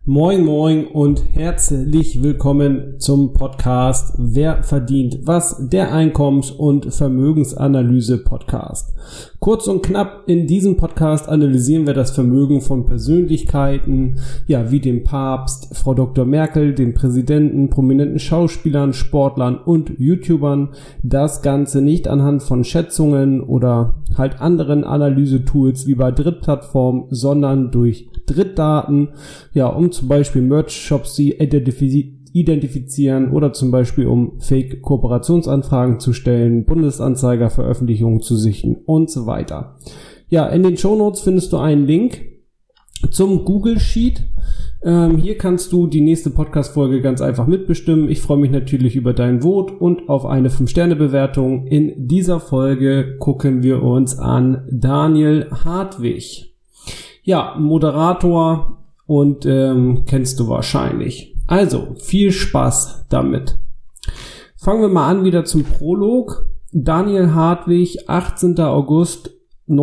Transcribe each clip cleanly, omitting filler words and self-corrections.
Moin moin und herzlich willkommen zum Podcast Wer verdient was, der Einkommens- und Vermögensanalyse-Podcast. Kurz und knapp, in diesem Podcast analysieren wir das Vermögen von Persönlichkeiten, wie dem Papst, Frau Dr. Merkel, den Präsidenten, prominenten Schauspielern, Sportlern und YouTubern. Das Ganze nicht anhand von Schätzungen oder halt anderen Analysetools wie bei Drittplattformen, sondern durch Drittdaten, um zum Beispiel Merch-Shops sie identifizieren oder zum Beispiel um Fake-Kooperationsanfragen zu stellen, Bundesanzeiger-Veröffentlichungen zu sichten und so weiter. In den Shownotes findest du einen Link zum Google Sheet. Hier kannst du die nächste Podcast-Folge ganz einfach mitbestimmen. Ich freue mich natürlich über dein Vote und auf eine 5-Sterne-Bewertung. In dieser Folge gucken wir uns an Daniel Hartwig. Moderator und kennst du wahrscheinlich. Also, viel Spaß damit. Fangen wir mal an wieder zum Prolog. Daniel Hartwig, 18. August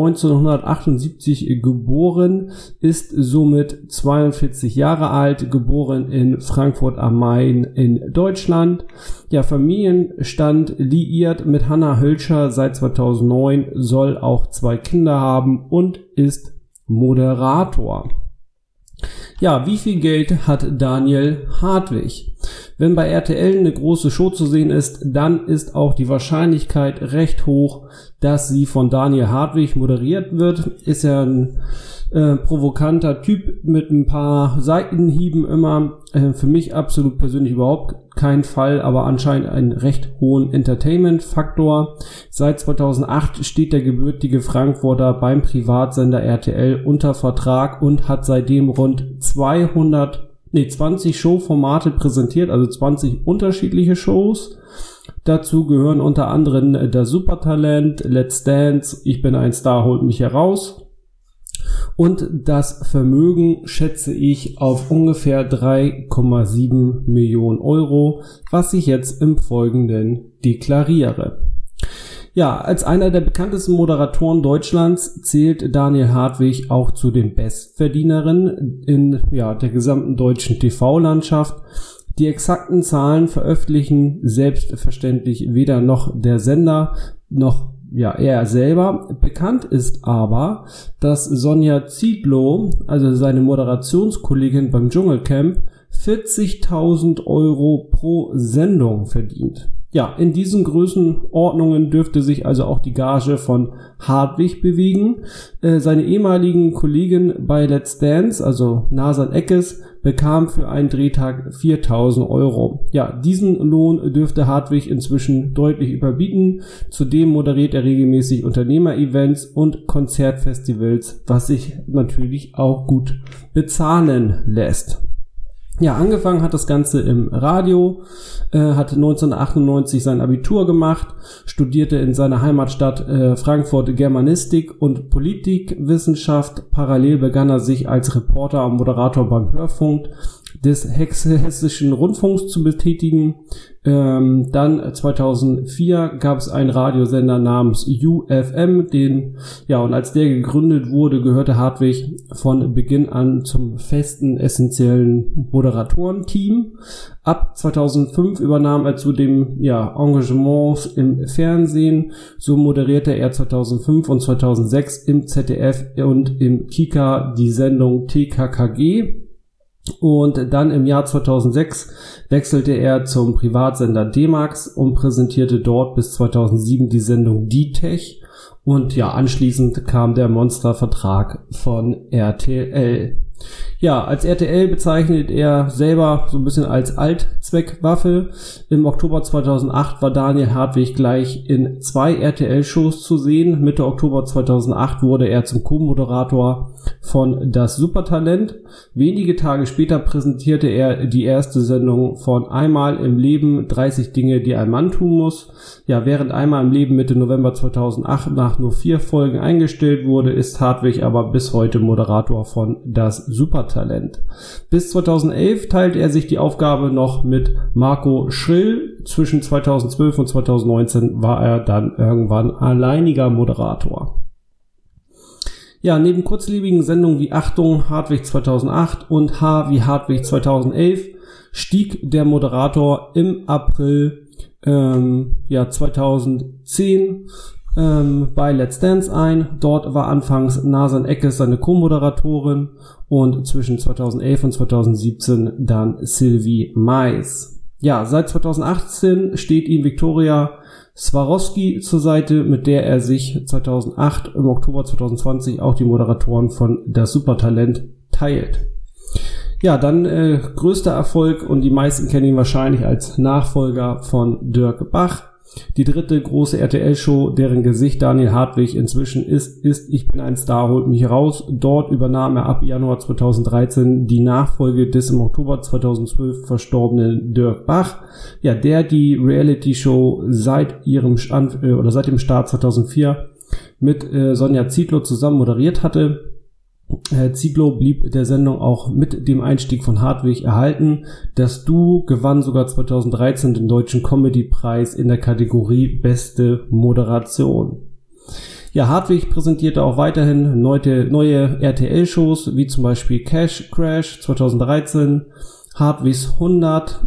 1978 geboren, ist somit 42 Jahre alt, geboren in Frankfurt am Main in Deutschland. Familienstand liiert mit Hanna Hölscher seit 2009, soll auch 2 Kinder haben und ist Moderator. Wie viel Geld hat Daniel Hartwig? Wenn bei RTL eine große Show zu sehen ist, dann ist auch die Wahrscheinlichkeit recht hoch, dass sie von Daniel Hartwig moderiert wird. Ist ja ein provokanter Typ mit ein paar Seitenhieben immer. Für mich absolut persönlich überhaupt kein Fall, aber anscheinend einen recht hohen Entertainment-Faktor. Seit 2008 steht der gebürtige Frankfurter beim Privatsender RTL unter Vertrag und hat seitdem rund 20 Showformate präsentiert, also 20 unterschiedliche Shows. Dazu gehören unter anderem das Supertalent, Let's Dance, Ich bin ein Star, holt mich heraus. Und das Vermögen schätze ich auf ungefähr 3,7 Millionen Euro, was ich jetzt im Folgenden deklariere. Als einer der bekanntesten Moderatoren Deutschlands zählt Daniel Hartwig auch zu den Bestverdienerinnen in der gesamten deutschen TV-Landschaft. Die exakten Zahlen veröffentlichen selbstverständlich weder noch der Sender noch er selber. Bekannt ist aber, dass Sonja Zietlow, also seine Moderationskollegin beim Dschungelcamp, 40.000 Euro pro Sendung verdient. In diesen Größenordnungen dürfte sich also auch die Gage von Hartwig bewegen. Seine ehemaligen Kollegen bei Let's Dance, also Nasan Eckes, bekam für einen Drehtag 4.000 Euro. Diesen Lohn dürfte Hartwig inzwischen deutlich überbieten. Zudem moderiert er regelmäßig Unternehmer-Events und Konzertfestivals, was sich natürlich auch gut bezahlen lässt. Angefangen hat das Ganze im Radio, hat 1998 sein Abitur gemacht, studierte in seiner Heimatstadt Frankfurt Germanistik und Politikwissenschaft. Parallel begann er sich als Reporter und Moderator beim Hörfunk des Hessischen Rundfunks zu betätigen. Dann 2004 gab es einen Radiosender namens UFM, und als der gegründet wurde, gehörte Hartwig von Beginn an zum festen, essentiellen Moderatorenteam. Ab 2005 übernahm er zudem Engagements im Fernsehen. So moderierte er 2005 und 2006 im ZDF und im Kika die Sendung TKKG. Und dann im Jahr 2006 wechselte er zum Privatsender D-Max und präsentierte dort bis 2007 die Sendung Die-Tech. Und anschließend kam der Monstervertrag von RTL. Als RTL bezeichnet er selber so ein bisschen als Allzweckwaffe. Im Oktober 2008 war Daniel Hartwig gleich in 2 RTL-Shows zu sehen. Mitte Oktober 2008 wurde er zum Co-Moderator von Das Supertalent. Wenige Tage später präsentierte er die erste Sendung von Einmal im Leben, 30 Dinge, die ein Mann tun muss. Während Einmal im Leben Mitte November 2008 nach nur 4 Folgen eingestellt wurde, ist Hartwig aber bis heute Moderator von Das Supertalent. Bis 2011 teilte er sich die Aufgabe noch mit Marco Schrill. Zwischen 2012 und 2019 war er dann irgendwann alleiniger Moderator. Ja, neben kurzlebigen Sendungen wie Achtung, Hartwig 2008 und H wie Hartwig 2011 stieg der Moderator im April 2010 bei Let's Dance ein. Dort war anfangs Nasan Eckes seine Co-Moderatorin und zwischen 2011 und 2017 dann Sylvie Mais. Ja, seit 2018 steht ihm Viktoria Swarovski zur Seite, mit der er sich 2008 im Oktober 2020 auch die Moderatoren von Das Supertalent teilt. Ja, dann größter Erfolg und die meisten kennen ihn wahrscheinlich als Nachfolger von Dirk Bach. Die dritte große RTL-Show, deren Gesicht Daniel Hartwig inzwischen ist Ich bin ein Star, holt mich raus. Dort übernahm er ab Januar 2013 die Nachfolge des im Oktober 2012 verstorbenen Dirk Bach, ja, der die Reality-Show seit dem Start 2004 mit Sonja Zietlow zusammen moderiert hatte. Zietlow blieb der Sendung auch mit dem Einstieg von Hartwig erhalten. Das Duo gewann sogar 2013 den Deutschen Comedy-Preis in der Kategorie Beste Moderation. Ja, Hartwig präsentierte auch weiterhin neue RTL-Shows, wie zum Beispiel Cash Crash 2013, Hartwigs 100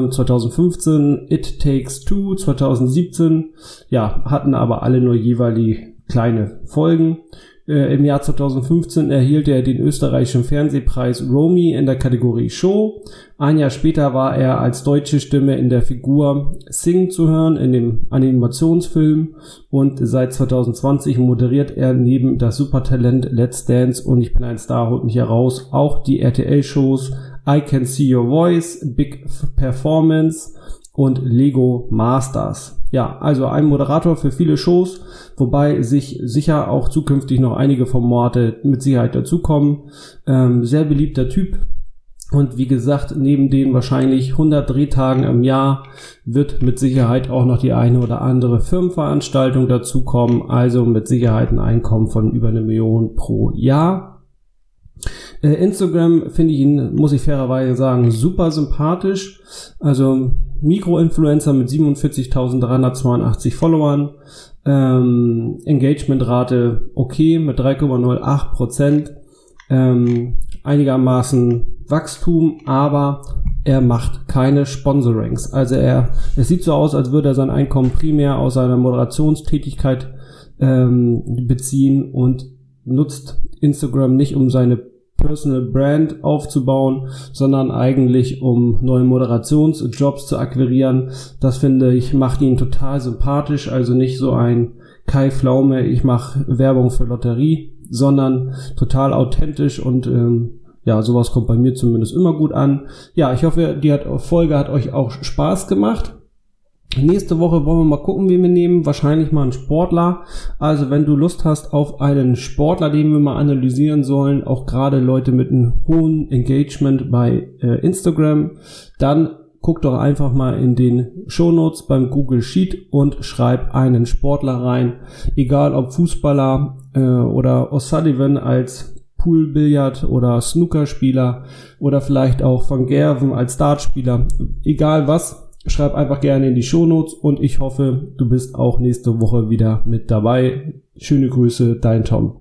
2015, It Takes Two 2017, ja, hatten aber alle nur jeweilig kleine Folgen. Im Jahr 2015 erhielt er den österreichischen Fernsehpreis Romy in der Kategorie Show. Ein Jahr später war er als deutsche Stimme in der Figur Sing zu hören in dem Animationsfilm und seit 2020 moderiert er neben Das Supertalent, Let's Dance und Ich bin ein Star, holt mich heraus auch die RTL-Shows I Can See Your Voice, Big Performance und Lego Masters. Ja, also ein Moderator für viele Shows, wobei sich sicher auch zukünftig noch einige Formate mit Sicherheit dazukommen. Sehr beliebter Typ. Und wie gesagt, neben den wahrscheinlich 100 Drehtagen im Jahr wird mit Sicherheit auch noch die eine oder andere Firmenveranstaltung dazukommen. Also mit Sicherheit ein Einkommen von über 1 Million pro Jahr. Instagram finde ich ihn, muss ich fairerweise sagen, super sympathisch. Also Mikroinfluencer mit 47.382 Followern. Engagementrate okay mit 3,08%. Einigermaßen Wachstum, aber er macht keine Sponsorings. Also es sieht so aus, als würde er sein Einkommen primär aus seiner Moderationstätigkeit beziehen und nutzt Instagram nicht, um seine Personal Brand aufzubauen, sondern eigentlich um neue Moderationsjobs zu akquirieren. Das finde ich, macht ihn total sympathisch, also nicht so ein Kai Pflaume, ich mache Werbung für Lotterie, sondern total authentisch und sowas kommt bei mir zumindest immer gut an. Ja, ich hoffe, die Folge hat euch auch Spaß gemacht. Nächste Woche wollen wir mal gucken, wen wir nehmen. Wahrscheinlich mal einen Sportler. Also wenn du Lust hast auf einen Sportler, den wir mal analysieren sollen, auch gerade Leute mit einem hohen Engagement bei Instagram, dann guck doch einfach mal in den Shownotes beim Google Sheet und schreib einen Sportler rein. Egal ob Fußballer oder O'Sullivan als Poolbillard- oder Snookerspieler oder vielleicht auch Van Gerven als Dartspieler. Egal was. Schreib einfach gerne in die Shownotes und ich hoffe, du bist auch nächste Woche wieder mit dabei. Schöne Grüße, dein Tom.